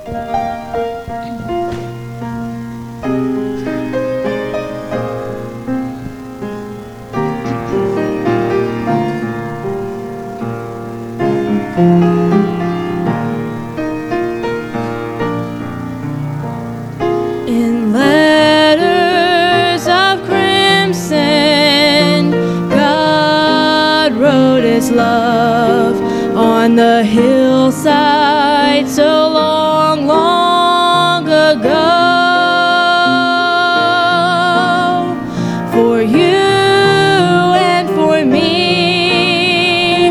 In letters of crimson, God wrote His love on the hillside so long, long ago. For you and for me,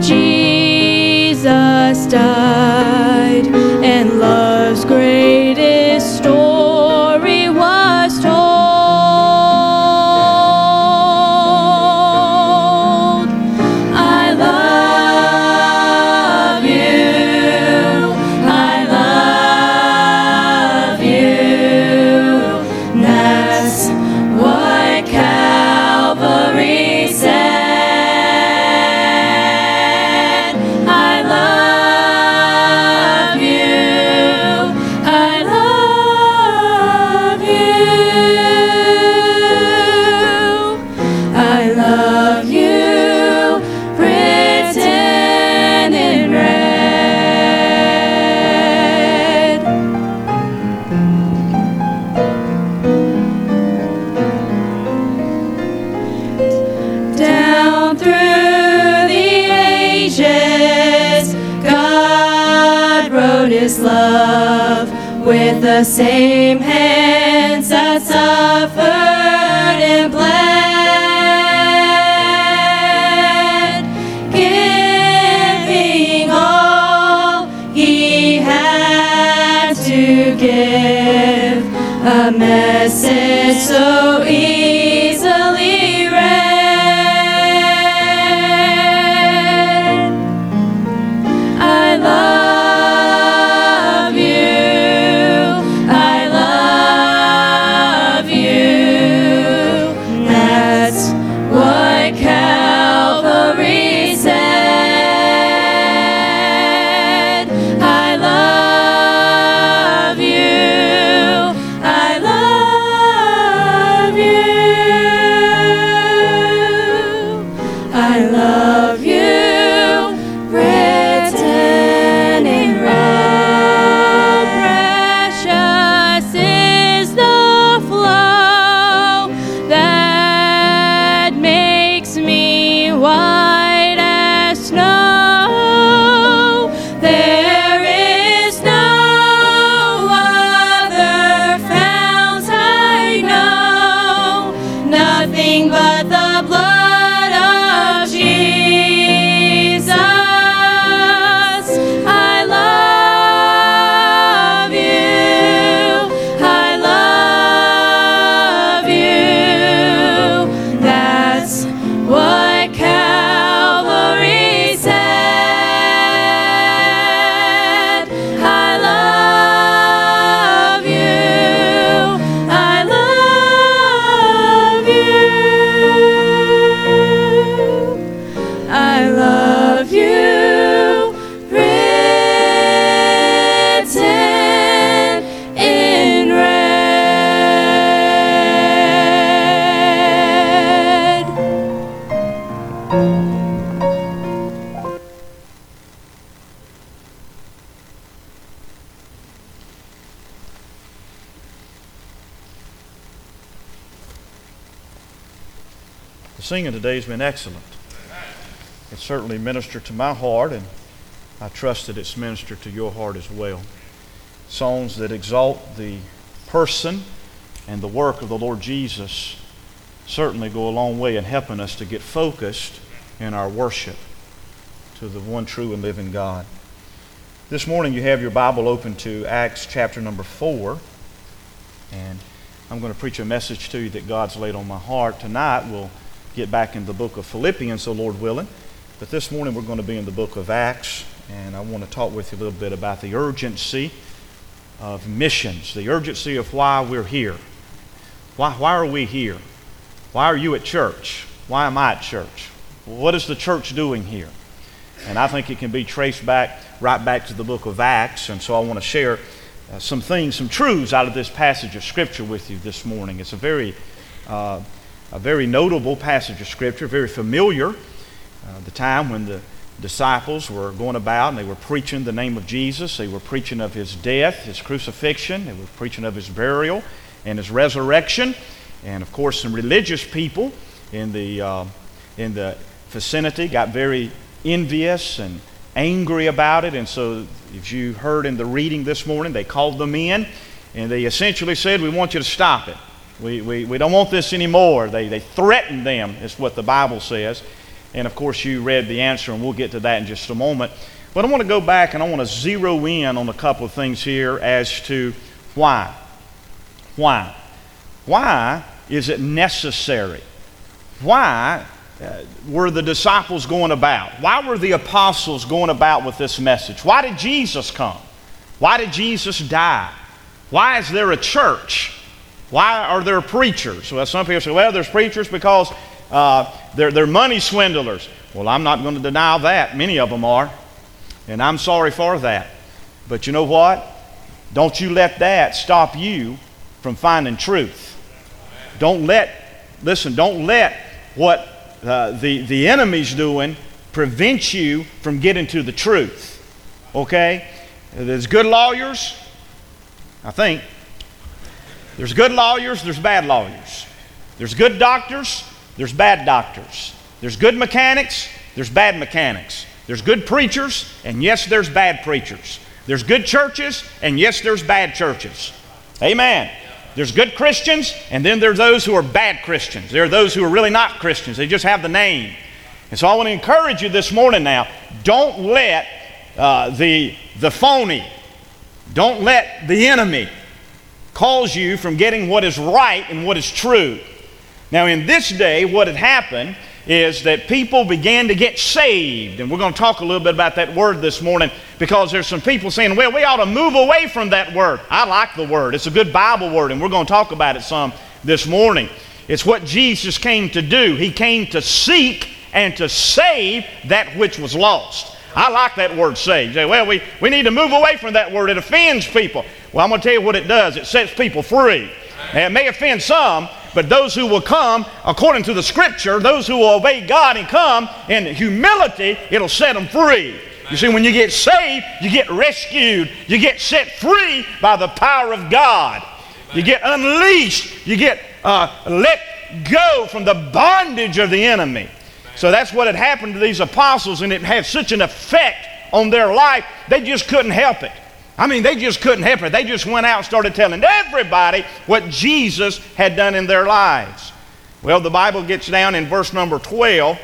Jesus died, and love's greatest story was told. I love you, I love you. That's what Calvary said. I love you, I love you. I love you, written in red. Down through the ages, God wrote His love with the same hands that suffered and bled, giving all He had to give, a message so easily read. I love you, I love you. That's what Calvary said. I love you, I love you. I love you, written in red. Precious is the flow that makes me white as snow. There is no other fount I know, nothing but the blood of Jesus. I love you, I love you. That's what Calvary said. I love you, I love you. I love you, written in red. The singing today has been excellent. It certainly ministered to my heart, and I trust that it's ministered to your heart as well. Songs that exalt the person and the work of the Lord Jesus certainly go a long way in helping us to get focused in our worship to the one true and living God. This morning you have your Bible open to Acts chapter number 4, and I'm going to preach a message to you that God's laid on my heart. Tonight we'll get back in the book of Philippians, so Lord willing, but this morning we're going to be in the book of Acts, and I want to talk with you a little bit about the urgency of missions, the urgency of why we're here. Why are we here? Why are you at church? Why am I at church? What is the church doing here? And I think it can be traced back, right back to the book of Acts, and so I want to share some things, some truths out of this passage of Scripture with you this morning. It's a very notable passage of Scripture, very familiar. The time when the disciples were going about and they were preaching the name of Jesus. They were preaching of His death, His crucifixion. They were preaching of His burial and His resurrection. And of course, some religious people in the vicinity got very envious and angry about it. And so, as you heard in the reading this morning, they called them in and they essentially said, "We want you to stop it. We don't want this anymore." They threatened them, is what the Bible says. And of course, you read the answer, and we'll get to that in just a moment. But I want to go back and I want to zero in on a couple of things here as to why. Why? Why is it necessary? Why were the disciples going about? Why were the apostles going about with this message? Why did Jesus come? Why did Jesus die? Why is there a church? Why are there preachers? Well, some people say, well, there's preachers because they're money swindlers. Well, I'm not going to deny that. Many of them are. And I'm sorry for that. But you know what? Don't you let that stop you from finding truth. Don't let what the enemy's doing prevent you from getting to the truth. Okay? There's good lawyers, I think. There's good lawyers, there's bad lawyers. There's good doctors, there's bad doctors. There's good mechanics, there's bad mechanics. There's good preachers, and yes, there's bad preachers. There's good churches, and yes, there's bad churches. Amen. There's good Christians, and then there's those who are bad Christians. There are those who are really not Christians. They just have the name. And so I want to encourage you this morning now, don't let the phony, don't let the enemy cause you from getting what is right and what is true. Now, in this day, what had happened is that people began to get saved. And we're going to talk a little bit about that word this morning because there's some people saying, well, we ought to move away from that word. I like the word. It's a good Bible word, and we're going to talk about it some this morning. It's what Jesus came to do. He came to seek and to save that which was lost. I like that word, save. You say, well, we need to move away from that word. It offends people. Well, I'm going to tell you what it does. It sets people free. And it may offend some, but those who will come, according to the Scripture, those who will obey God and come in humility, it'll set them free. You see, when you get saved, you get rescued. You get set free by the power of God. You get unleashed. You get let go from the bondage of the enemy. So that's what had happened to these apostles, and it had such an effect on their life, they just couldn't help it. I mean, they just couldn't help it. They just went out and started telling everybody what Jesus had done in their lives. Well, the Bible gets down in verse number 12,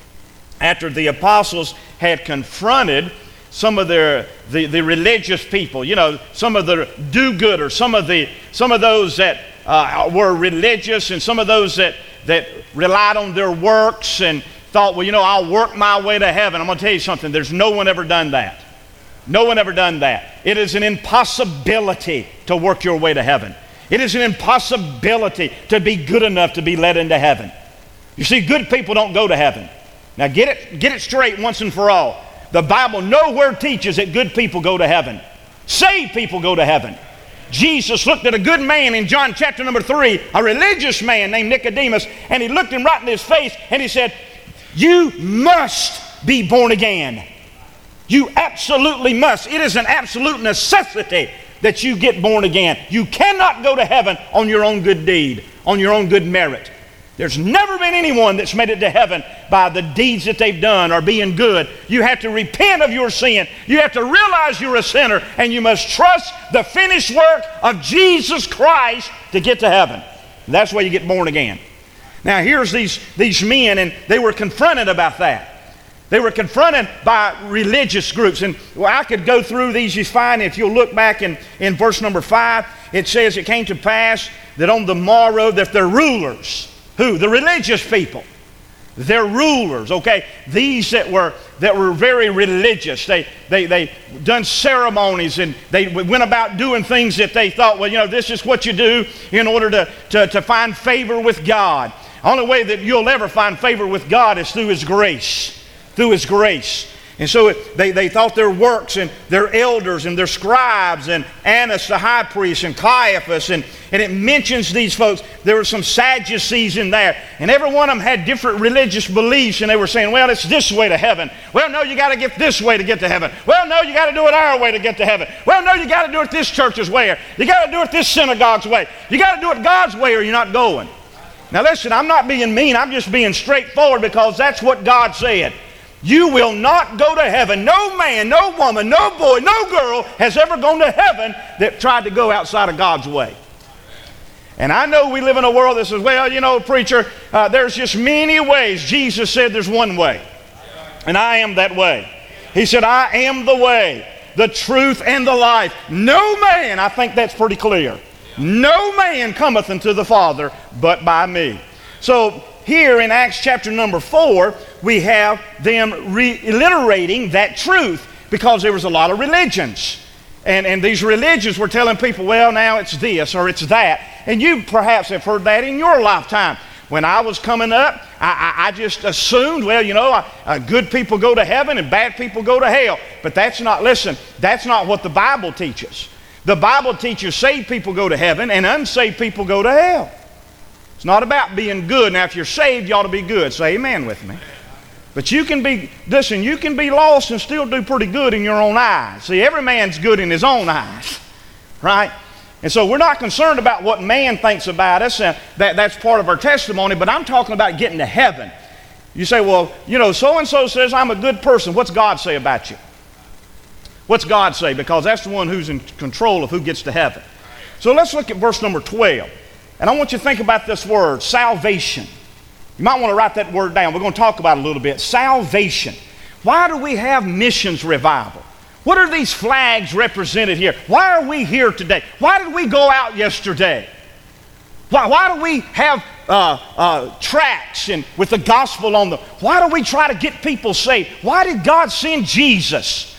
after the apostles had confronted some of the religious people, you know, some of the do-gooders, some of those that were religious, and some of those that relied on their works and thought, well, you know, I'll work my way to heaven. I'm going to tell you something. There's no one ever done that. No one ever done that. It is an impossibility to work your way to heaven. It is an impossibility to be good enough to be led into heaven. You see, good people don't go to heaven. Now get it straight once and for all. The Bible nowhere teaches that good people go to heaven. Saved people go to heaven. Jesus looked at a good man in John chapter number 3, a religious man named Nicodemus, and he looked him right in his face and he said, "You must be born again. You absolutely must. It is an absolute necessity that you get born again. You cannot go to heaven on your own good deed, on your own good merit. There's never been anyone that's made it to heaven by the deeds that they've done or being good. You have to repent of your sin. You have to realize you're a sinner, and you must trust the finished work of Jesus Christ to get to heaven. That's why you get born again." Now here's these men, and they were confronted about that. They were confronted by religious groups. And well, I could go through these. You find, if you'll look back in verse number 5, it says, "It came to pass that on the morrow that their rulers," who? The religious people. Their rulers, okay? These that were very religious. They done ceremonies, and they went about doing things that they thought, well, you know, this is what you do in order to find favor with God. The only way that you'll ever find favor with God is through His grace. Through His grace. And so they thought their works and their elders and their scribes and Annas the high priest and Caiaphas, and it mentions these folks. There were some Sadducees in there, and every one of them had different religious beliefs, and they were saying, well, it's this way to heaven. Well, no, you got to get this way to get to heaven. Well, no, you got to do it our way to get to heaven. Well, no, you got to do it this church's way, or you got to do it this synagogue's way. You got to do it God's way, or you're not going. Now listen, I'm not being mean. I'm just being straightforward, because that's what God said. You will not go to heaven. No man, no woman, no boy, no girl has ever gone to heaven that tried to go outside of God's way. And I know we live in a world that says, well, you know, preacher, there's just many ways. Jesus said there's one way, and I am that way. He said, I am the way, the truth, and the life. No man, I think that's pretty clear. No man cometh unto the Father but by me. So here in Acts chapter number 4, we have them reiterating that truth, because there was a lot of religions. And these religions were telling people, well, now it's this or it's that. And you perhaps have heard that in your lifetime. When I was coming up, I just assumed, well, you know, good people go to heaven and bad people go to hell. But that's not what the Bible teaches. The Bible teaches saved people go to heaven and unsaved people go to hell. It's not about being good. Now, if you're saved, you ought to be good. Say amen with me. But you can be lost and still do pretty good in your own eyes. See, every man's good in his own eyes, right? And so we're not concerned about what man thinks about us. That's part of our testimony, but I'm talking about getting to heaven. You say, well, you know, so-and-so says I'm a good person. What's God say about you? What's God say? Because that's the one who's in control of who gets to heaven. So let's look at verse number 12. And I want you to think about this word, salvation. You might want to write that word down. We're going to talk about it a little bit. Salvation. Why do we have missions revival? What are these flags represented here? Why are we here today? Why did we go out yesterday? Why do we have tracts and with the gospel on them? Why do we try to get people saved? Why did God send Jesus?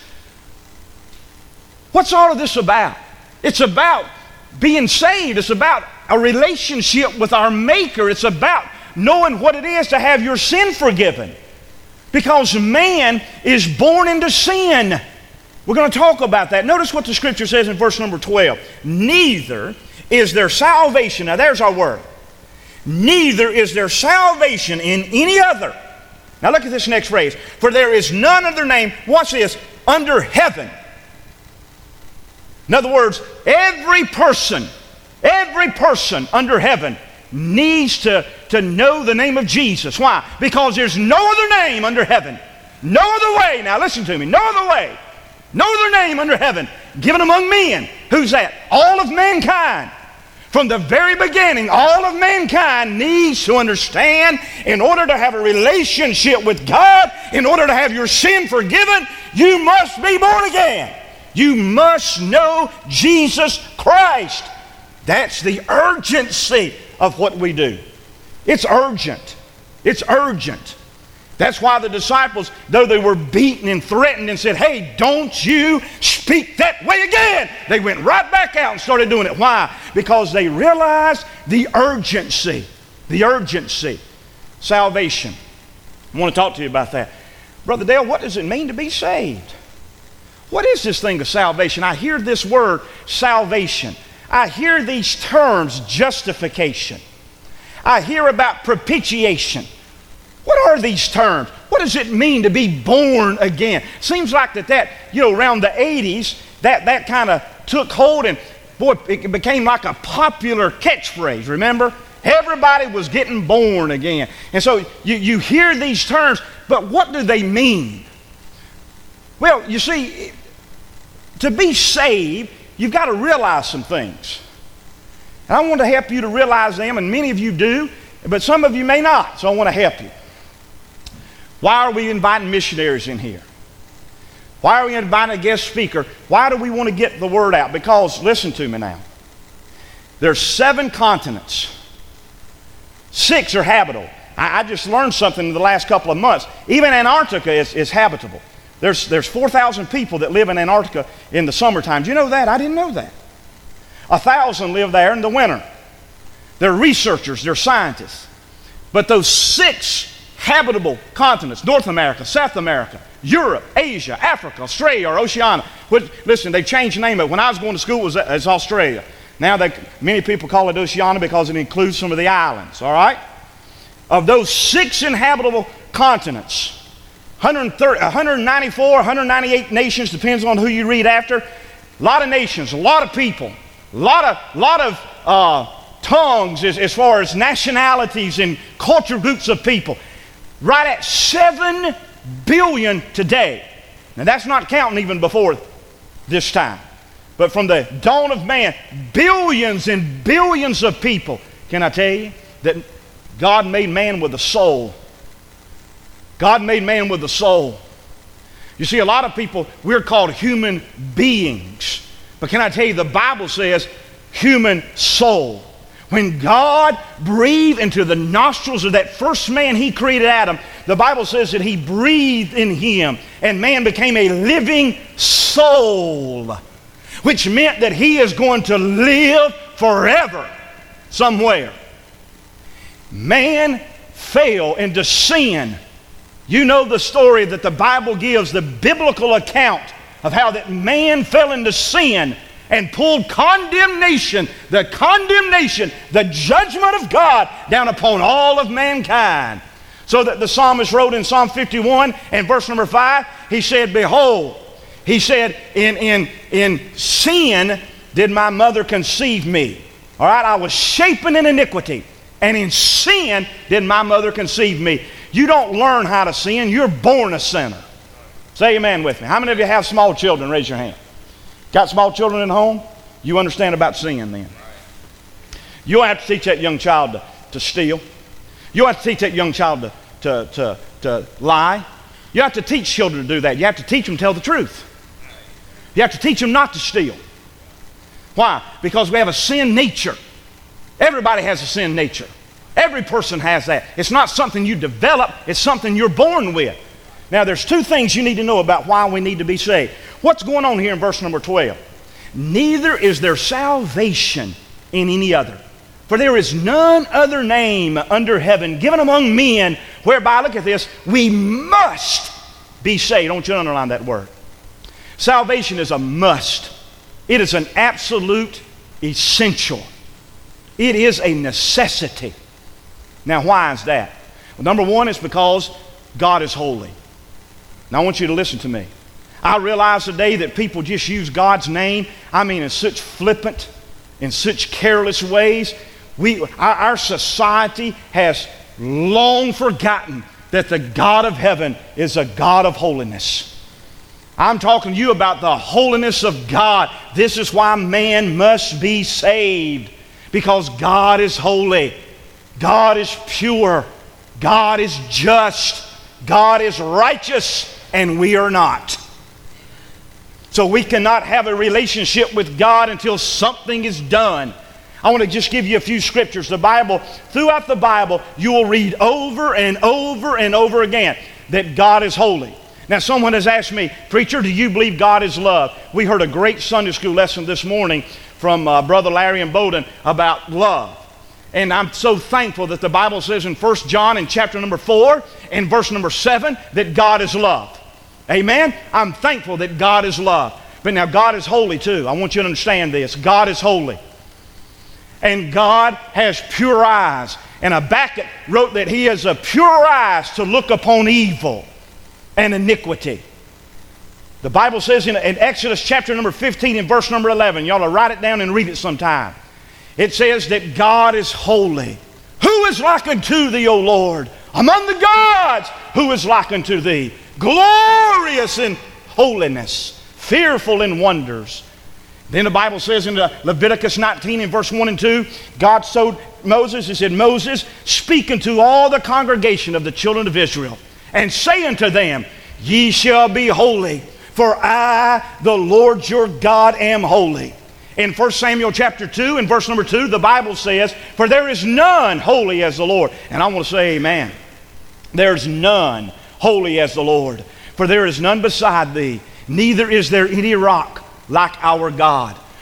What's all of this about? It's about being saved. It's about a relationship with our Maker. It's about knowing what it is to have your sin forgiven. Because man is born into sin. We're going to talk about that. Notice what the scripture says in verse number 12. Neither is there salvation. Now there's our word. Neither is there salvation in any other. Now look at this next phrase. For there is none other name, watch this, under heaven. In other words, every person under heaven needs to know the name of Jesus. Why? Because there's no other name under heaven. No other way. Now listen to me. No other way. No other name under heaven given among men. Who's that? All of mankind. From the very beginning, all of mankind needs to understand, in order to have a relationship with God, in order to have your sin forgiven, you must be born again. You must know Jesus Christ. That's the urgency of what we do. It's urgent. It's urgent. That's why the disciples, though they were beaten and threatened and said, hey, don't you speak that way again, they went right back out and started doing it. Why? Because they realized the urgency. The urgency. Salvation. I want to talk to you about that. Brother Dale, what does it mean to be saved? What is this thing of salvation? I hear this word, salvation. I hear these terms, justification. I hear about propitiation. What are these terms? What does it mean to be born again? Seems like that around the 80s, that kind of took hold, and boy, it became like a popular catchphrase, remember? Everybody was getting born again. And so you hear these terms, but what do they mean? Well, you see, to be saved, you've got to realize some things. And I want to help you to realize them, and many of you do, but some of you may not, so I want to help you. Why are we inviting missionaries in here? Why are we inviting a guest speaker? Why do we want to get the word out? Because, listen to me now, there's 7 continents. 6 are habitable. I just learned something in the last couple of months. Even Antarctica is habitable. There's 4,000 people that live in Antarctica in the summertime. Do you know that? I didn't know that. 1,000 live there in the winter. They're researchers, they're scientists. But those 6 habitable continents: North America, South America, Europe, Asia, Africa, Australia, or Oceania. Which, listen, they changed the name of it. When I was going to school, it was Australia. Now many people call it Oceania because it includes some of the islands, all right? Of those 6 inhabitable continents, 194, 198 nations, depends on who you read after. A lot of nations, a lot of people, a lot of tongues as far as nationalities and culture groups of people. Right at 7 billion today. Now that's not counting even before this time. But from the dawn of man, billions and billions of people. Can I tell you that God made man with a soul? God made man with a soul. You see, a lot of people, we're called human beings. But can I tell you, the Bible says human soul. When God breathed into the nostrils of that first man He created, Adam, the Bible says that He breathed in him, and man became a living soul, which meant that he is going to live forever somewhere. Man fell into sin. You know the story that the Bible gives, the biblical account of how that man fell into sin and pulled condemnation, the judgment of God down upon all of mankind. So that the psalmist wrote in Psalm 51 and verse number 5, he said, behold, he said, in sin did my mother conceive me. All right, I was shapen in iniquity, and in sin did my mother conceive me. You don't learn how to sin, you're born a sinner. Say amen with me. How many of you have small children? Raise your hand. Got small children in the home? You understand about sin then. You don't have to teach that young child to steal. You don't have to teach that young child to lie. You have to teach children to do that. You have to teach them to tell the truth. You have to teach them not to steal. Why? Because we have a sin nature. Everybody has a sin nature. Every person has that. It's not something you develop, it's something you're born with. Now there's 2 things you need to know about why we need to be saved. What's going on here in verse number 12? Neither is there salvation in any other. For there is none other name under heaven given among men whereby, look at this, we must be saved. Don't you underline that word. Salvation is a must. It is an absolute essential. It is a necessity. Now why is that? Well, number 1 is because God is holy. Now I want you to listen to me. I realize today that people just use God's name, in such flippant, in such careless ways. Our society has long forgotten that the God of heaven is a God of holiness. I'm talking to you about the holiness of God. This is why man must be saved, because God is holy. God is pure. God is just. God is righteous, and we are not. So we cannot have a relationship with God until something is done. I want to just give you a few scriptures. The Bible, throughout the Bible, you will read over and over and over again that God is holy. Now someone has asked me, preacher, do you believe God is love? We heard a great Sunday school lesson this morning from Brother Larry and Bowden about love. And I'm so thankful that the Bible says in 1 John in chapter number 4 and verse number 7 that God is love. Amen? I'm thankful that God is love. But now God is holy too. I want you to understand this. God is holy. And God has pure eyes. And Habakkuk wrote that He has a pure eyes to look upon evil and iniquity. The Bible says in Exodus chapter number 15 and verse number 11, you ought to write it down and read it sometime. It says that God is holy. Who is like unto thee, O Lord? Among the gods, who is like unto thee? Glorious in holiness, fearful in wonders. Then the Bible says in Leviticus 19 and verse 1 and 2, God told Moses, He said, Moses, speak unto all the congregation of the children of Israel, and say unto them, ye shall be holy, for I, the Lord your God, am holy. In 1 Samuel chapter 2 and verse number 2, the Bible says, for there is none holy as the Lord. And I want to say amen. There's none holy as the Lord. For there is none beside thee, neither is there any rock like our God.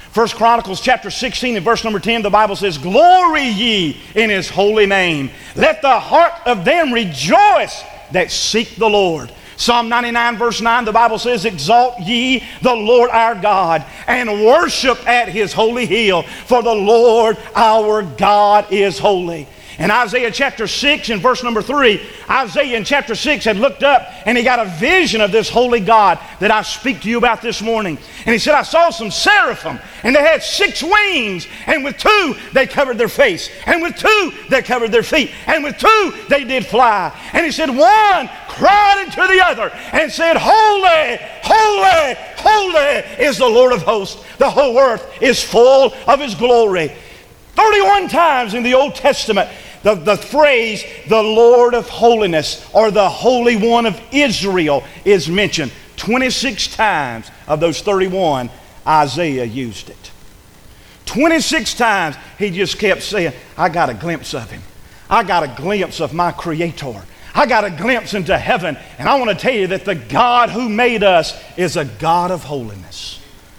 First Chronicles chapter 16 and verse number 10, the Bible says, "Glory ye in his holy name. Let the heart of them rejoice that seek the Lord." Psalm 99 verse 9, the Bible says, "Exalt ye the Lord our God, and worship at his holy hill, for the Lord our God is holy." In Isaiah chapter 6 and verse number 3, Isaiah in chapter 6 had looked up and he got a vision of this holy God that I speak to you about this morning. And he said, "I saw some seraphim, and they had 6 wings, and with 2 they covered their face, and with 2 they covered their feet, and with 2 they did fly." And he said, "One cried unto the other and said, Holy, holy, holy is the Lord of hosts. The whole earth is full of his glory." 31 times in the Old Testament, the phrase, "the Lord of holiness," or "the Holy One of Israel," is mentioned. 26 times of those 31, Isaiah used it. 26 times he just kept saying, "I got a glimpse of him. I got a glimpse of my Creator. I got a glimpse into heaven, and I want to tell you that the God who made us is a God of holiness."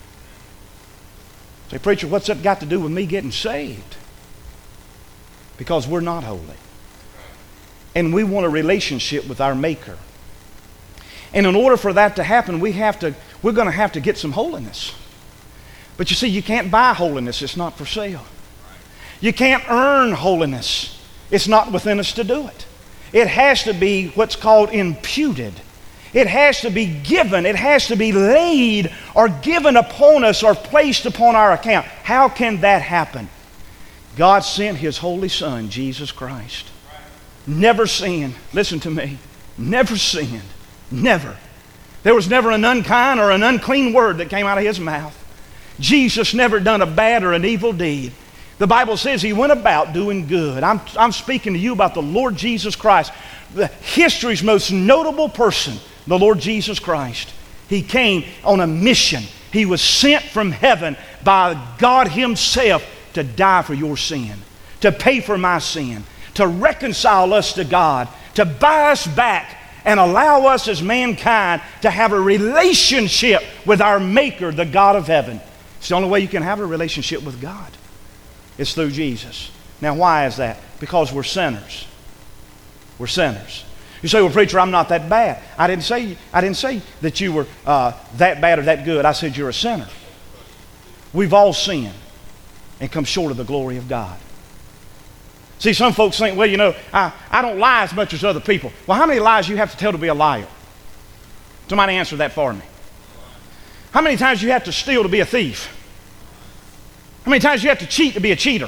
Say, "Preacher, what's that got to do with me getting saved?" Because we're not holy. And we want a relationship with our Maker. And in order for that to happen, we're going to have to get some holiness. But you see, you can't buy holiness. It's not for sale. You can't earn holiness. It's not within us to do it. It has to be what's called imputed. It has to be given. It has to be laid or given upon us or placed upon our account. How can that happen? God sent his holy Son, Jesus Christ. Never sinned. Listen to me. Never sinned. Never. There was never an unkind or an unclean word that came out of his mouth. Jesus never done a bad or an evil deed. The Bible says he went about doing good. I'm speaking to you about the Lord Jesus Christ, the history's most notable person, the Lord Jesus Christ. He came on a mission. He was sent from heaven by God himself to die for your sin, to pay for my sin, to reconcile us to God, to buy us back and allow us as mankind to have a relationship with our Maker, the God of heaven. It's the only way you can have a relationship with God. It's through Jesus. Now, why is that? Because we're sinners. We're sinners. You say, "Well, preacher, I'm not that bad." I didn't say that you were that bad or that good. I said you're a sinner. We've all sinned and come short of the glory of God. See, some folks think, "Well, you know, I don't lie as much as other people." Well, how many lies do you have to tell to be a liar? Somebody answer that for me. How many times do you have to steal to be a thief? How many times do you have to cheat to be a cheater?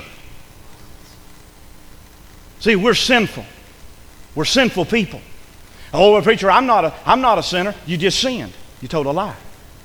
See, we're sinful. We're sinful people. "Oh, well, preacher, I'm not a sinner." You just sinned. You told a lie.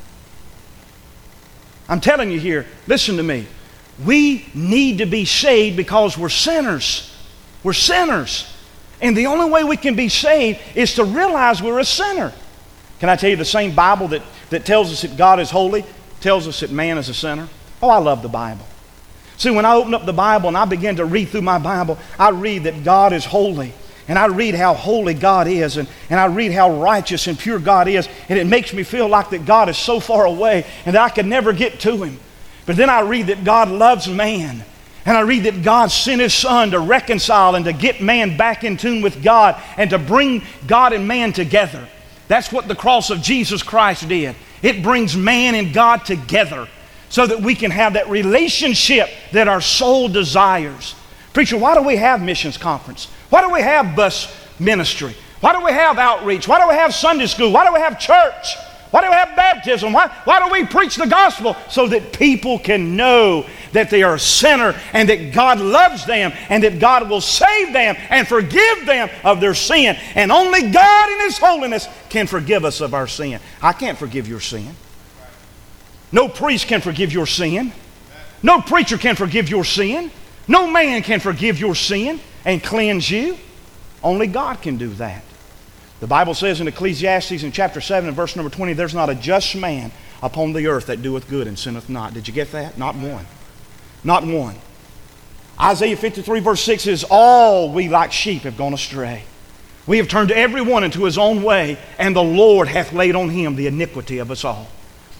I'm telling you here, listen to me. We need to be saved because we're sinners. We're sinners. And the only way we can be saved is to realize we're a sinner. Can I tell you, the same Bible that tells us that God is holy tells us that man is a sinner? Oh, I love the Bible. See, when I open up the Bible and I begin to read through my Bible, I read that God is holy. And I read how holy God is, and I read how righteous and pure God is, and it makes me feel like that God is so far away and that I can never get to him. But then I read that God loves man, and I read that God sent his Son to reconcile and to get man back in tune with God and to bring God and man together. That's what the cross of Jesus Christ did. It brings man and God together so that we can have that relationship that our soul desires. Preacher, why do we have missions conference? Why do we have bus ministry? Why do we have outreach? Why do we have Sunday school? Why do we have church? Why do we have baptism? Why do we preach the gospel? So that people can know that they are a sinner and that God loves them and that God will save them and forgive them of their sin. And only God in his holiness can forgive us of our sin. I can't forgive your sin. No priest can forgive your sin. No preacher can forgive your sin. No man can forgive your sin and cleanse you. Only God can do that. The Bible says in Ecclesiastes in chapter 7 and verse number 20, "There's not a just man upon the earth that doeth good and sinneth not." Did you get that? Not one. Not one. Isaiah 53 verse 6 is, "All we like sheep have gone astray. We have turned every one into his own way, and the Lord hath laid on him the iniquity of us all."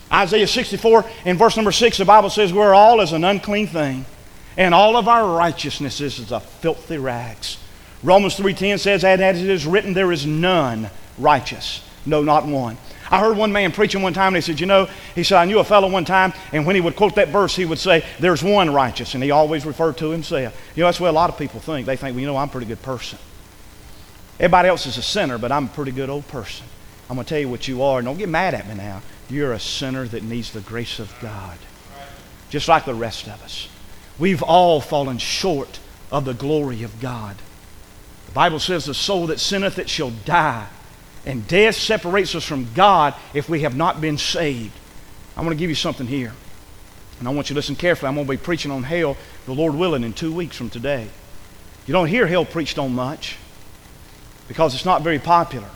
Isaiah 64 in verse number 6, the Bible says, we're all as an unclean thing, and all of our righteousness is as a filthy rags. Romans 3:10 says, and as it is written, there is none righteous, no, not one. I heard one man preaching one time, and he said, he said, I knew a fellow one time, and when he would quote that verse, he would say, there's one righteous, and he always referred to himself. That's what a lot of people think. They think, I'm a pretty good person. Everybody else is a sinner, but I'm a pretty good old person. I'm going to tell you what you are, and don't get mad at me now. You're a sinner that needs the grace of God, just like the rest of us. We've all fallen short of the glory of God. The Bible says the soul that sinneth, it shall die. And death separates us from God if we have not been saved. I want to give you something here. And I want you to listen carefully. I'm going to be preaching on hell, the Lord willing, in 2 weeks from today. You don't hear hell preached on much because it's not very popular.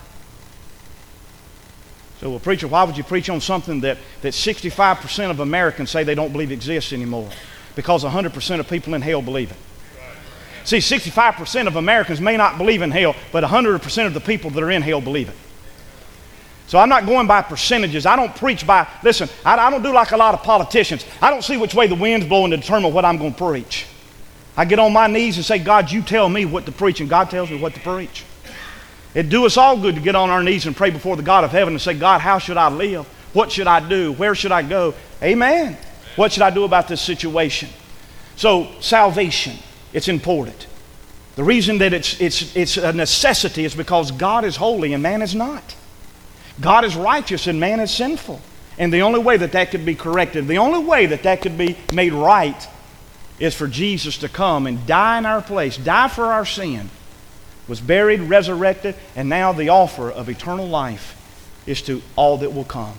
So, well, preacher, why would you preach on something that 65% of Americans say they don't believe exists anymore? Because 100% of people in hell believe it. See, 65% of Americans may not believe in hell, but 100% of the people that are in hell believe it. So I'm not going by percentages. I don't preach by, listen, I don't do like a lot of politicians. I don't see which way the wind's blowing to determine what I'm going to preach. I get on my knees and say, God, you tell me what to preach, and God tells me what to preach. It'd do us all good to get on our knees and pray before the God of heaven and say, God, how should I live? What should I do? Where should I go? Amen. What should I do about this situation? So salvation, it's important. The reason that it's a necessity is because God is holy and man is not. God is righteous and man is sinful. And the only way that could be corrected, the only way that could be made right is for Jesus to come and die in our place, die for our sin, was buried, resurrected, and now the offer of eternal life is to all that will come.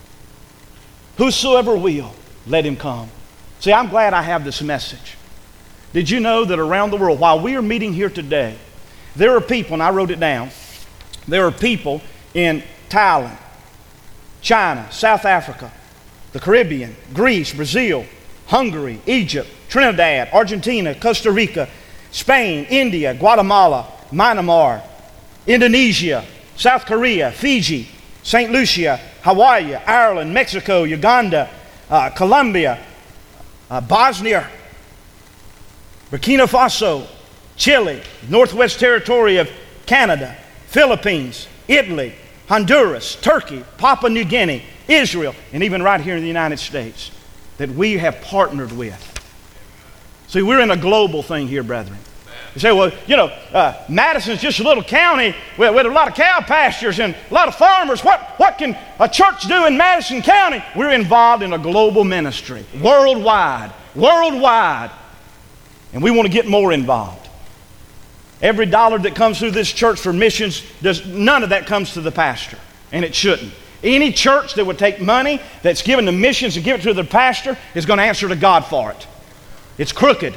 Whosoever will, let him come. See, I'm glad I have this message. Did you know that around the world, while we are meeting here today, there are people, and I wrote it down, there are people in Thailand, China, South Africa, the Caribbean, Greece, Brazil, Hungary, Egypt, Trinidad, Argentina, Costa Rica, Spain, India, Guatemala, Myanmar, Indonesia, South Korea, Fiji, St. Lucia, Hawaii, Ireland, Mexico, Uganda, Colombia, Bosnia, Burkina Faso, Chile, Northwest Territory of Canada, Philippines, Italy, Honduras, Turkey, Papua New Guinea, Israel, and even right here in the United States that we have partnered with. See, we're in a global thing here, brethren. You say, well, Madison's just a little county with a lot of cow pastures and a lot of farmers. What can a church do in Madison County? We're involved in a global ministry, worldwide. And we want to get more involved. Every dollar that comes through this church for missions, none of that comes to the pastor, and it shouldn't. Any church that would take money that's given to missions and give it to the pastor is going to answer to God for it. It's crooked.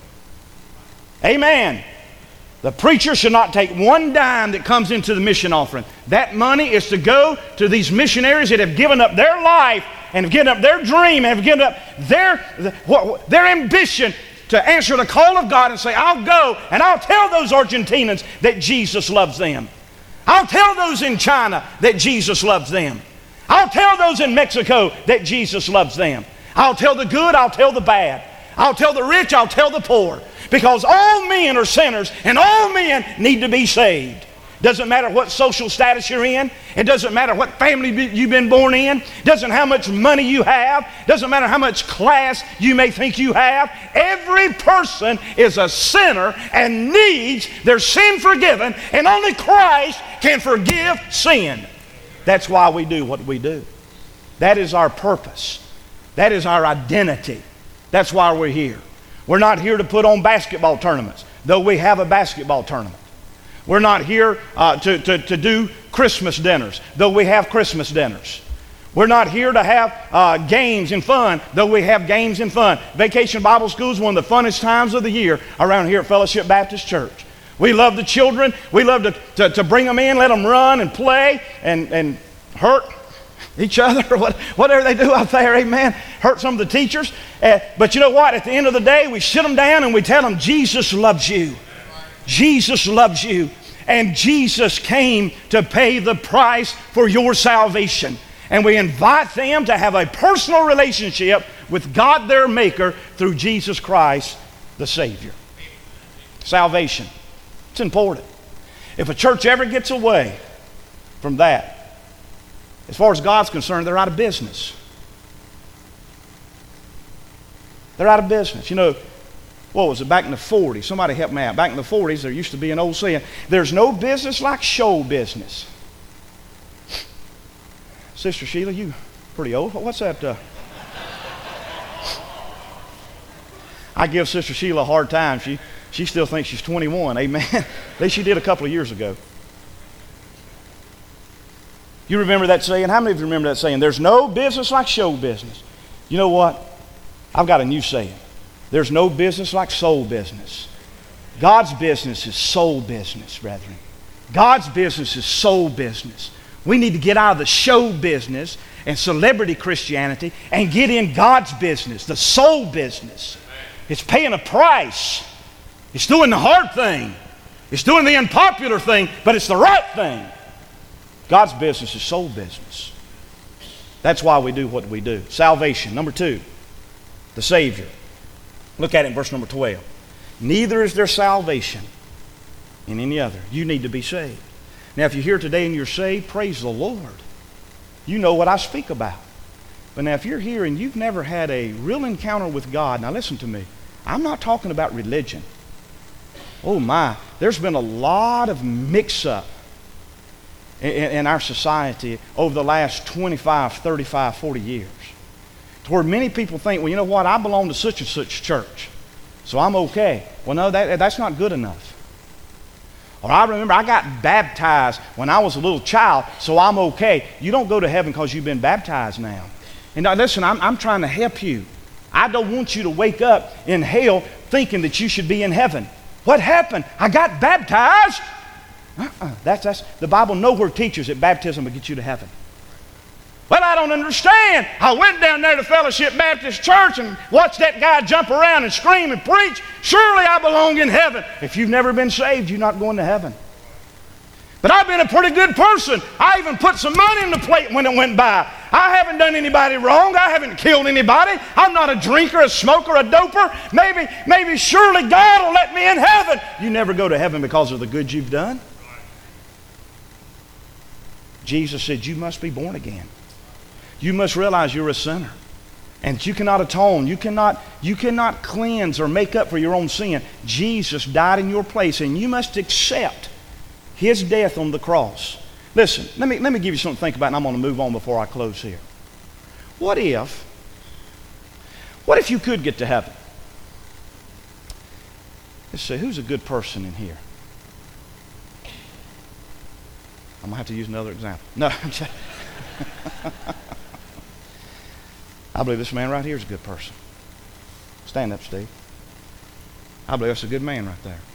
Amen. The preacher should not take one dime that comes into the mission offering. That money is to go to these missionaries that have given up their life and have given up their dream and have given up their ambition to answer the call of God and say, I'll go and I'll tell those Argentinians that Jesus loves them. I'll tell those in China that Jesus loves them. I'll tell those in Mexico that Jesus loves them. I'll tell the good, I'll tell the bad. I'll tell the rich, I'll tell the poor. Because all men are sinners and all men need to be saved. Doesn't matter what social status you're in. It doesn't matter what family you've been born in. Doesn't matter how much money you have. Doesn't matter how much class you may think you have. Every person is a sinner and needs their sin forgiven, and only Christ can forgive sin. That's why we do what we do. That is our purpose. That is our identity. That's why we're here. We're not here to put on basketball tournaments, though we have a basketball tournament. We're not here to do Christmas dinners, though we have Christmas dinners. We're not here to have games and fun, though we have games and fun. Vacation Bible School is one of the funnest times of the year around here at Fellowship Baptist Church. We love the children. We love to bring them in, let them run and play and hurt each other, or whatever they do out there, amen. Hurt some of the teachers. But you know what? At the end of the day, we sit them down and we tell them, Jesus loves you. Jesus loves you. And Jesus came to pay the price for your salvation. And we invite them to have a personal relationship with God their Maker through Jesus Christ the Savior. Salvation. It's important. If a church ever gets away from that, as far as God's concerned, they're out of business. They're out of business. You know, what was it, back in the 40s? Somebody help me out. Back in the 40s, there used to be an old saying, there's no business like show business. Sister Sheila, you pretty old. What's that? I give Sister Sheila a hard time. She still thinks she's 21. Amen. At least she did a couple of years ago. You remember that saying? How many of you remember that saying? There's no business like show business. You know what? I've got a new saying. There's no business like soul business. God's business is soul business, brethren. God's business is soul business. We need to get out of the show business and celebrity Christianity and get in God's business, the soul business. It's paying a price. It's doing the hard thing. It's doing the unpopular thing, but it's the right thing. God's business is soul business. That's why we do what we do. Salvation. Number 2, the Savior. Look at it in verse number 12. Neither is there salvation in any other. You need to be saved. Now, if you're here today and you're saved, praise the Lord. You know what I speak about. But now, if you're here and you've never had a real encounter with God, now listen to me. I'm not talking about religion. Oh my, there's been a lot of mix-up in our society over the last 25, 35, 40 years. To where many people think, well, you know what, I belong to such and such church, so I'm okay. Well, no, that's not good enough. Or I remember I got baptized when I was a little child, so I'm okay. You don't go to heaven because you've been baptized now. And now listen, I'm trying to help you. I don't want you to wake up in hell thinking that you should be in heaven. What happened? I got baptized. That's the Bible nowhere teaches that baptism will get you to heaven. Well, I don't understand. I went down there to Fellowship Baptist Church and watched that guy jump around and scream and preach. Surely I belong in heaven. If you've never been saved, you're not going to heaven. But I've been a pretty good person. I even put some money in the plate when it went by. I haven't done anybody wrong. I haven't killed anybody. I'm not a drinker, a smoker, a doper. Maybe surely God will let me in heaven. You never go to heaven because of the good you've done. Jesus said, you must be born again. You must realize you're a sinner. And you cannot atone. You cannot cleanse or make up for your own sin. Jesus died in your place, and you must accept His death on the cross. Listen, let me give you something to think about, and I'm going to move on before I close here. What if you could get to heaven? Let's see, who's a good person in here? I'm going to have to use another example. No, I believe this man right here is a good person. Stand up, Steve. I believe that's a good man right there.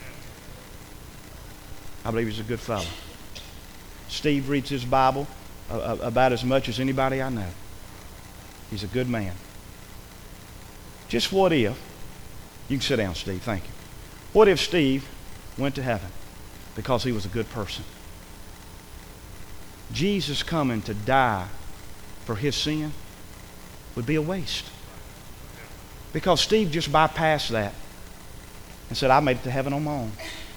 I believe he's a good fellow. Steve reads his Bible about as much as anybody I know. He's a good man. Just what if, you can sit down, Steve, thank you. What if Steve went to heaven because he was a good person? Jesus coming to die for his sin would be a waste. Because Steve just bypassed that and said, I made it to heaven on my own.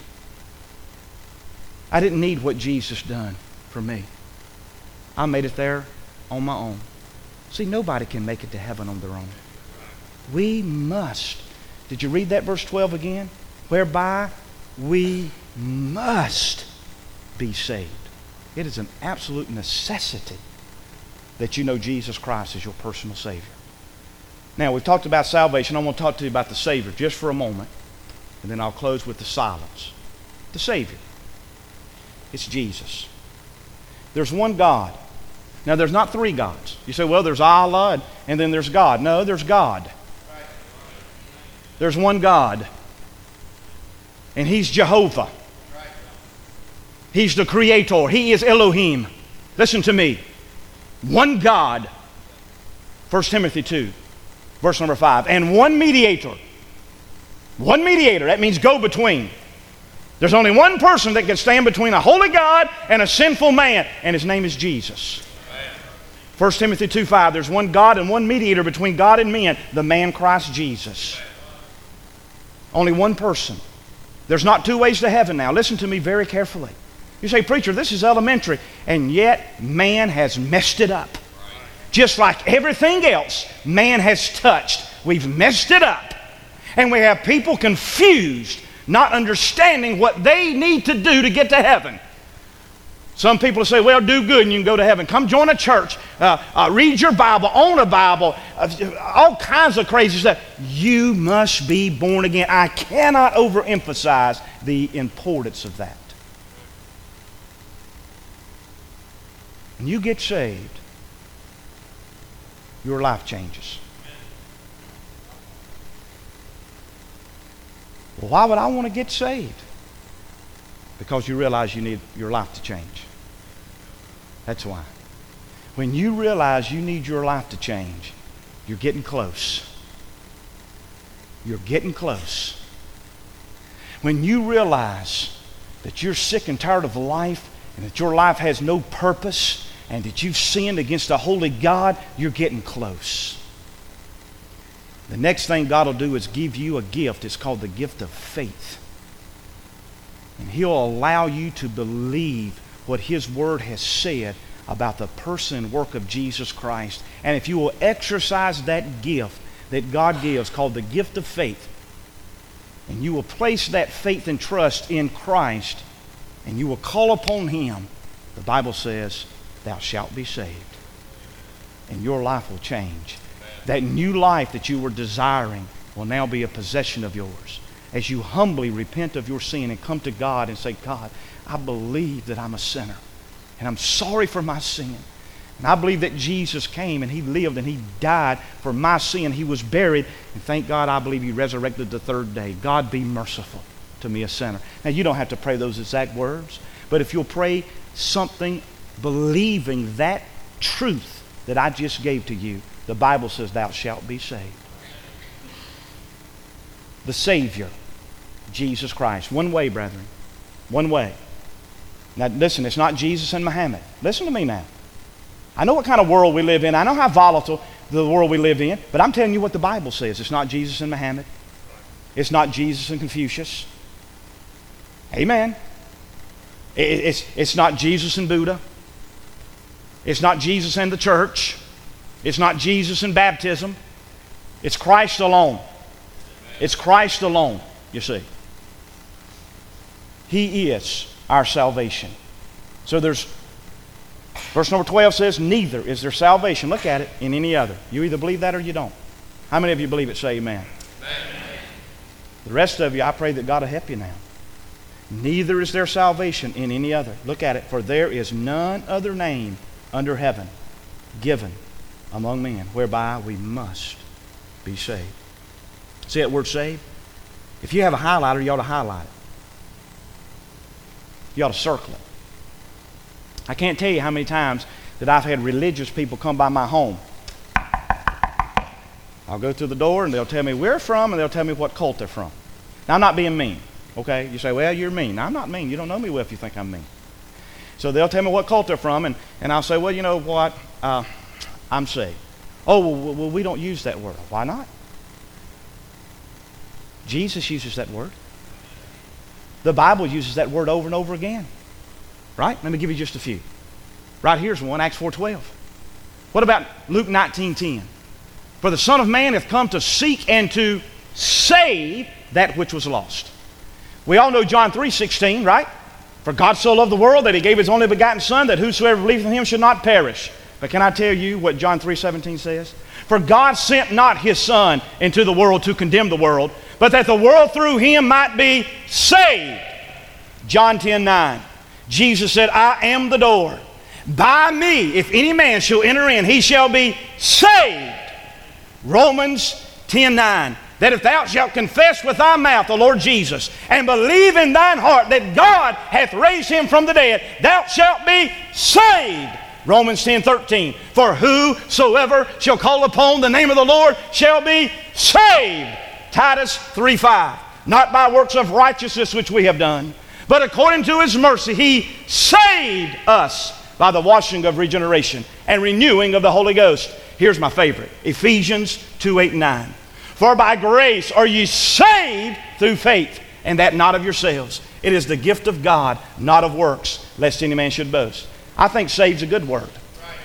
I didn't need what Jesus done for me. I made it there on my own. See, nobody can make it to heaven on their own. We must. Did you read that verse 12 again? Whereby we must be saved. It is an absolute necessity that you know Jesus Christ is your personal Savior. Now, we've talked about salvation. I want to talk to you about the Savior just for a moment, and then I'll close with the silence. The Savior. It's Jesus. There's one God. Now, there's not three gods. You say, well, there's Allah and then there's God. No, there's God. There's one God. And He's Jehovah. He's the Creator. He is Elohim. Listen to me. One God. 1 Timothy 2, verse number 5. And one mediator. One mediator. That means go between. There's only one person that can stand between a holy God and a sinful man, and His name is Jesus. 1 Timothy 2:5, there's one God and one mediator between God and men, the man Christ Jesus. Only one person. There's not two ways to heaven now. Listen to me very carefully. You say, preacher, this is elementary. And yet, man has messed it up. Just like everything else man has touched. We've messed it up. And we have people confused, not understanding what they need to do to get to heaven. Some people say, well, do good and you can go to heaven. Come join a church. Read your Bible. Own a Bible. All kinds of crazy stuff. You must be born again. I cannot overemphasize the importance of that. When you get saved, your life changes. Well, why would I want to get saved? Because you realize you need your life to change. That's why. When you realize you need your life to change, you're getting close. You're getting close. When you realize that you're sick and tired of life and that your life has no purpose and that you've sinned against a holy God, you're getting close. The next thing God will do is give you a gift. It's called the gift of faith. And He'll allow you to believe what His Word has said about the person and work of Jesus Christ. And if you will exercise that gift that God gives, called the gift of faith, and you will place that faith and trust in Christ, and you will call upon Him, the Bible says, thou shalt be saved. And your life will change. That new life that you were desiring will now be a possession of yours. As you humbly repent of your sin and come to God and say, God, I believe that I'm a sinner. And I'm sorry for my sin. And I believe that Jesus came and He lived and He died for my sin. He was buried. And thank God I believe He resurrected the third day. God be merciful to me, a sinner. Now you don't have to pray those exact words. But if you'll pray something believing that truth that I just gave to you, the Bible says thou shalt be saved. The Savior, Jesus Christ. One way, brethren. One way. Now listen, it's not Jesus and Muhammad. Listen to me now. I know what kind of world we live in. I know how volatile the world we live in. But I'm telling you what the Bible says. It's not Jesus and Muhammad. It's not Jesus and Confucius. Amen. It's not Jesus and Buddha. It's not Jesus and the church. It's not Jesus and baptism. It's Christ alone. It's Christ alone, you see. He is our salvation. So there's, verse number 12 says, neither is there salvation, look at it, in any other. You either believe that or you don't. How many of you believe it? Say amen. Amen. The rest of you, I pray that God will help you now. Neither is there salvation in any other. Look at it. For there is none other name under heaven given among men whereby we must be saved. See that word saved? If you have a highlighter, you ought to highlight it. You ought to circle it. I can't tell you how many times that I've had religious people come by my home. I'll go to the door and they'll tell me where they're from and they'll tell me what cult they're from. Now, I'm not being mean, okay? You say, well, you're mean. No, I'm not mean. You don't know me well if you think I'm mean. So they'll tell me what cult they're from and I'll say, well, you know what? I'm saved. Oh, well, we don't use that word. Why not? Jesus uses that word. The Bible uses that word over and over again. Right? Let me give you just a few. Right here's one, Acts 4:12. What about Luke 19:10? For the Son of Man hath come to seek and to save that which was lost. We all know John 3:16, right? For God so loved the world that He gave His only begotten Son, that whosoever believeth in Him should not perish. But can I tell you what John 3:17 says? For God sent not His Son into the world to condemn the world, but that the world through Him might be saved. John 10:9. Jesus said, I am the door. By me, if any man shall enter in, he shall be saved. Romans 10:9. That if thou shalt confess with thy mouth the Lord Jesus, and believe in thine heart that God hath raised Him from the dead, thou shalt be saved. Romans 10:13. For whosoever shall call upon the name of the Lord shall be saved. Titus 3:5. Not by works of righteousness which we have done, but according to His mercy He saved us by the washing of regeneration and renewing of the Holy Ghost. Here's my favorite, Ephesians 2:8-9. For by grace are ye saved through faith, and that not of yourselves. It is the gift of God, not of works, lest any man should boast. I think saved's a good word.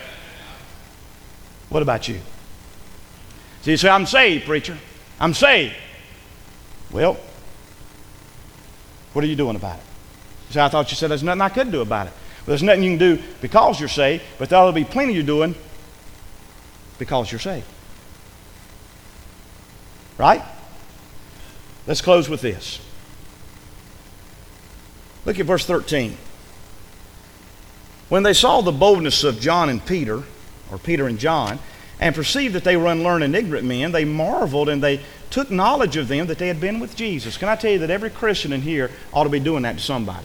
What about you? So you say, I'm saved, preacher. I'm saved. Well, what are you doing about it? You say, I thought you said there's nothing I could do about it. Well, there's nothing you can do because you're saved, but there'll be plenty you're doing because you're saved. Right? Let's close with this. Look at verse 13. When they saw the boldness of John and Peter, or Peter and John, and perceived that they were unlearned and ignorant men, they marveled and they took knowledge of them that they had been with Jesus. Can I tell you that every Christian in here ought to be doing that to somebody?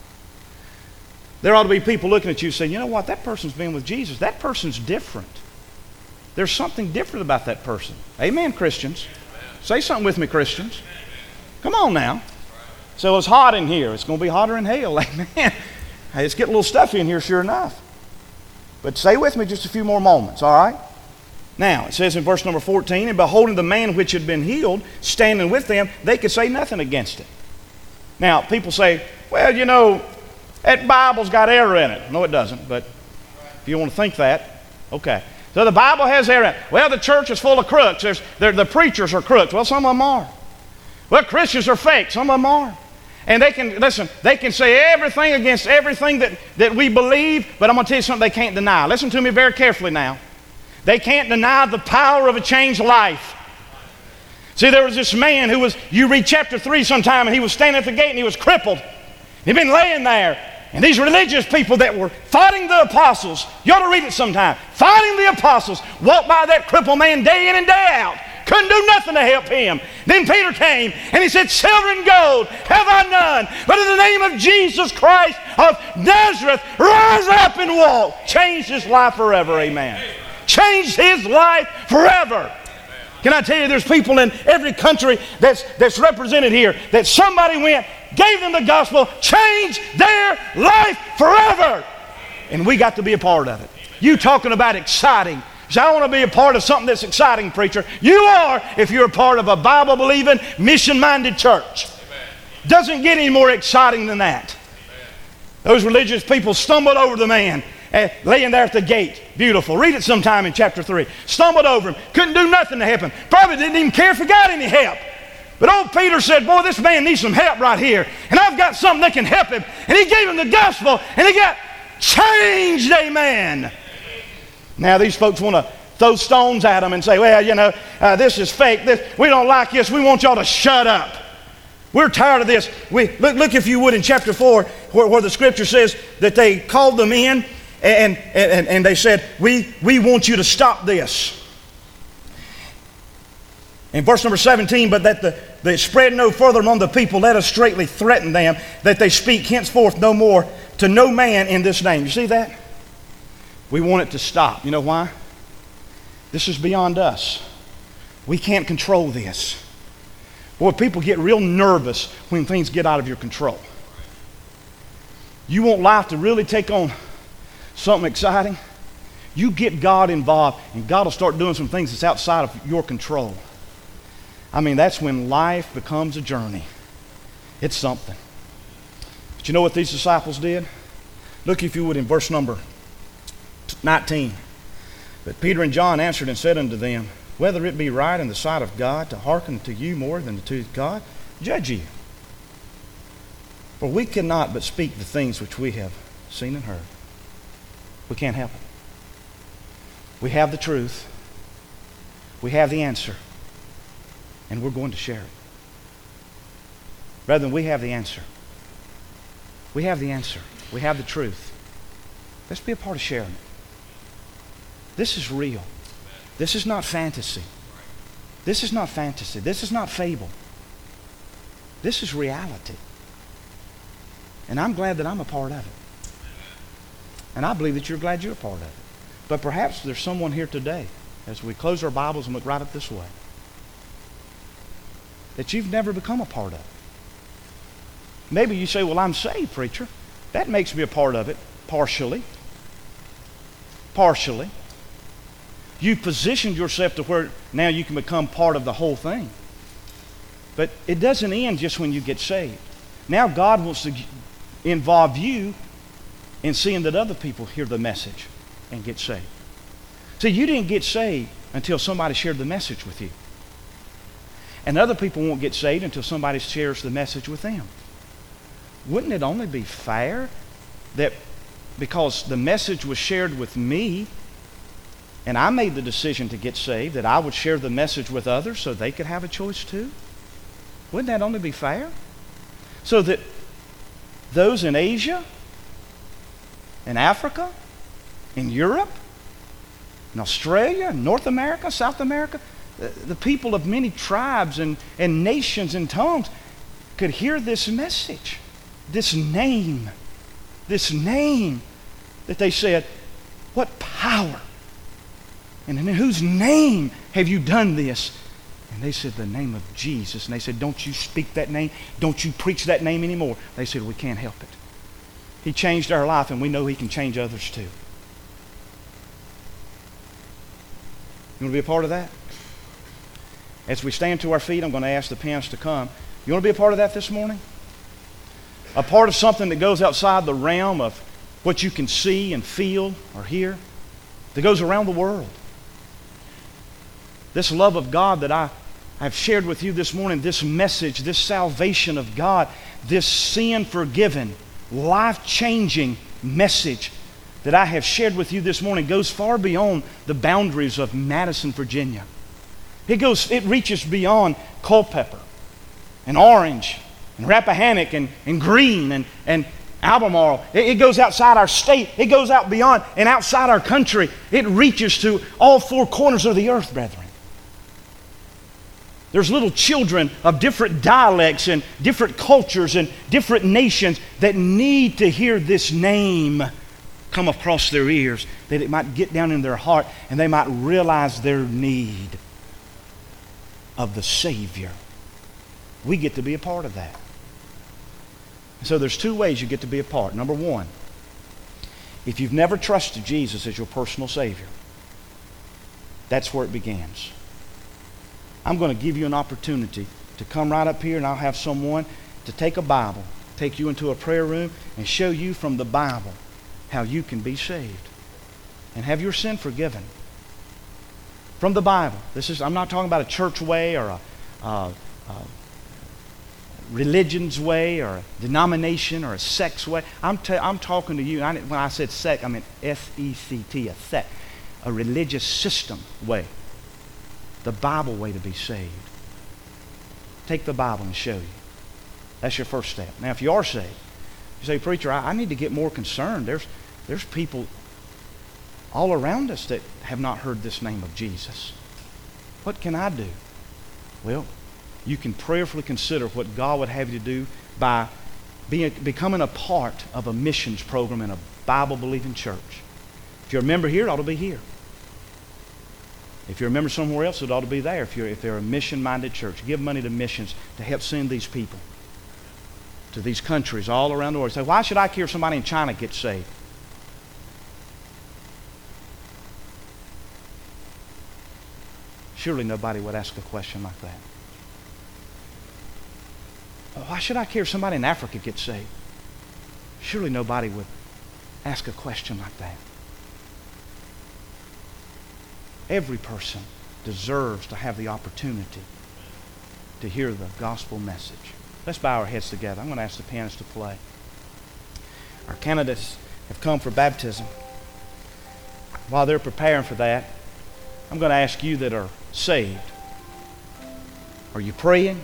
There ought to be people looking at you saying, you know what, that person's been with Jesus. That person's different. There's something different about that person. Amen, Christians. Say something with me, Christians. Come on now. So it's hot in here. It's going to be hotter in hell. Amen. Hey, it's getting a little stuffy in here, sure enough. But stay with me just a few more moments, all right? Now, it says in verse number 14, and beholding the man which had been healed, standing with them, they could say nothing against it. Now, people say, well, you know, that Bible's got error in it. No, it doesn't, but if you want to think that, okay. So the Bible has error in it. Well, the church is full of crooks. The preachers are crooks. Well, some of them are. Well, Christians are fake. Some of them are. And they can, listen, they can say everything against everything that we believe, but I'm going to tell you something they can't deny. Listen to me very carefully now. They can't deny the power of a changed life. See, there was this man who was, you read chapter 3 sometime, and he was standing at the gate and he was crippled. He'd been laying there. And these religious people that were fighting the apostles, you ought to read it sometime, fighting the apostles, walked by that crippled man day in and day out. Couldn't do nothing to help him. Then Peter came and he said, silver and gold have I none, but in the name of Jesus Christ of Nazareth, rise up and walk. Changed his life forever, amen. Changed his life forever. Can I tell you, there's people in every country that's represented here that somebody went, gave them the gospel, changed their life forever. And we got to be a part of it. You talking about exciting. So I want to be a part of something that's exciting, preacher. You are if you're a part of a Bible-believing, mission-minded church. Doesn't get any more exciting than that. Those religious people stumbled over the man laying there at the gate. Beautiful. Read it sometime in chapter 3. Stumbled over him. Couldn't do nothing to help him. Probably didn't even care if he got any help. But old Peter said, boy, this man needs some help right here. And I've got something that can help him. And he gave him the gospel. And he got changed, amen. Now these folks want to throw stones at him and say, well, you know, this is fake. We don't like this. We want y'all to shut up. We're tired of this. Look if you would in chapter 4 where the scripture says that they called them in and they said, we want you to stop this. In verse number 17, but that they spread no further among the people, let us straightly threaten them that they speak henceforth no more to no man in this name. You see that? We want it to stop. You know why? This is beyond us. We can't control this. Boy, people get real nervous when things get out of your control. You want life to really take on something exciting? You get God involved, and God will start doing some things that's outside of your control. I mean, that's when life becomes a journey. It's something. But you know what these disciples did? Look, if you would, in verse number 19. But Peter and John answered and said unto them, whether it be right in the sight of God to hearken to you more than to God, judge ye. For we cannot but speak the things which we have seen and heard. We can't help it. We have the truth. We have the answer. And we're going to share it. Brethren, we have the answer. We have the answer. We have the truth. Let's be a part of sharing it. This is real. This is not fantasy. This is not fantasy. This is not fable. This is reality. And I'm glad that I'm a part of it. And I believe that you're glad you're a part of it. But perhaps there's someone here today, as we close our Bibles and look right up this way, that you've never become a part of it. Maybe you say, well, I'm saved, preacher. That makes me a part of it, partially. partially. You positioned yourself to where now you can become part of the whole thing. But it doesn't end just when you get saved. Now God wants to involve you in seeing that other people hear the message and get saved. See, you didn't get saved until somebody shared the message with you. And other people won't get saved until somebody shares the message with them. Wouldn't it only be fair that because the message was shared with me and I made the decision to get saved, that I would share the message with others so they could have a choice too? Wouldn't that only be fair? So that those in Asia, in Africa, in Europe, in Australia, North America, South America, the people of many tribes and nations and tongues could hear this message, this name that they said, what power, and in whose name have you done this? And they said, the name of Jesus. And they said, don't you speak that name? Don't you preach that name anymore? They said, we can't help it. He changed our life, and we know He can change others too. You want to be a part of that? As we stand to our feet, I'm going to ask the pianist to come. You want to be a part of that this morning? A part of something that goes outside the realm of what you can see and feel or hear, that goes around the world. This love of God that I've shared with you this morning, this message, this salvation of God, this sin-forgiven, life-changing message that I have shared with you this morning goes far beyond the boundaries of Madison, Virginia. It reaches beyond Culpeper and Orange and Rappahannock and Greene and Albemarle. It goes outside our state. It goes out beyond and outside our country. It reaches to all four corners of the earth, brethren. There's little children of different dialects and different cultures and different nations that need to hear this name come across their ears, that it might get down in their heart and they might realize their need of the Savior. We get to be a part of that. So there's two ways you get to be a part. Number one, if you've never trusted Jesus as your personal Savior, that's where it begins. I'm going to give you an opportunity to come right up here, and I'll have someone to take a Bible, take you into a prayer room, and show you from the Bible how you can be saved and have your sin forgiven. From the Bible. I'm not talking about a church way or a religion's way or a denomination or a sect's way. I'm talking to you. When I said sect, I meant S-E-C-T, a sect, a religious system way. The Bible way to be saved. Take the Bible and show you. That's your first step. Now, if you are saved, you say, preacher, I need to get more concerned. There's people all around us that have not heard this name of Jesus. What can I do? Well, you can prayerfully consider what God would have you to do by becoming a part of a missions program in a Bible-believing church. If you're a member here, it ought to be here. If you're a member somewhere else, it ought to be there. If they're a mission-minded church, give money to missions to help send these people to these countries all around the world. You say, why should I care if somebody in China gets saved? Surely nobody would ask a question like that. Why should I care if somebody in Africa gets saved? Surely nobody would ask a question like that. Every person deserves to have the opportunity to hear the gospel message. Let's bow our heads together. I'm going to ask the pianist to play. Our candidates have come for baptism. While they're preparing for that, I'm going to ask you that are saved. Are you praying?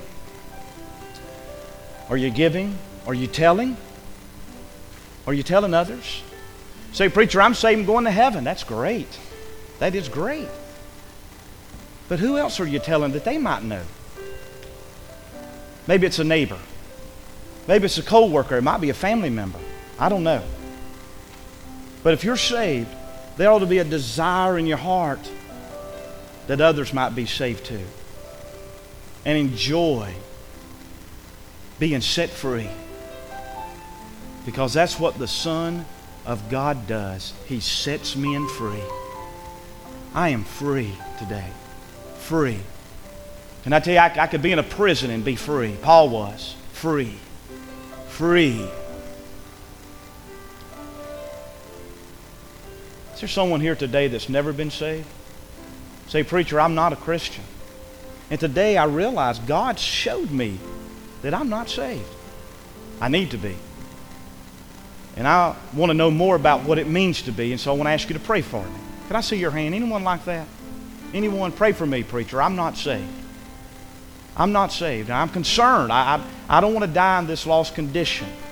Are you giving? Are you telling? Are you telling others? Say, preacher, I'm saved and going to heaven. That's great. That is great. But who else are you telling that they might know? Maybe it's a neighbor. Maybe it's a co-worker. It might be a family member. I don't know. But if you're saved, there ought to be a desire in your heart that others might be saved too and enjoy being set free, because that's what the Son of God does. He sets men free. I am free today. Free. Can I tell you, I could be in a prison and be free. Paul was. Free. Free. Is there someone here today that's never been saved? Say, preacher, I'm not a Christian. And today I realize God showed me that I'm not saved. I need to be. And I want to know more about what it means to be, and so I want to ask you to pray for me. Can I see your hand? Anyone like that? Anyone? Pray for me, preacher. I'm not saved. I'm not saved. I'm concerned. I don't want to die in this lost condition.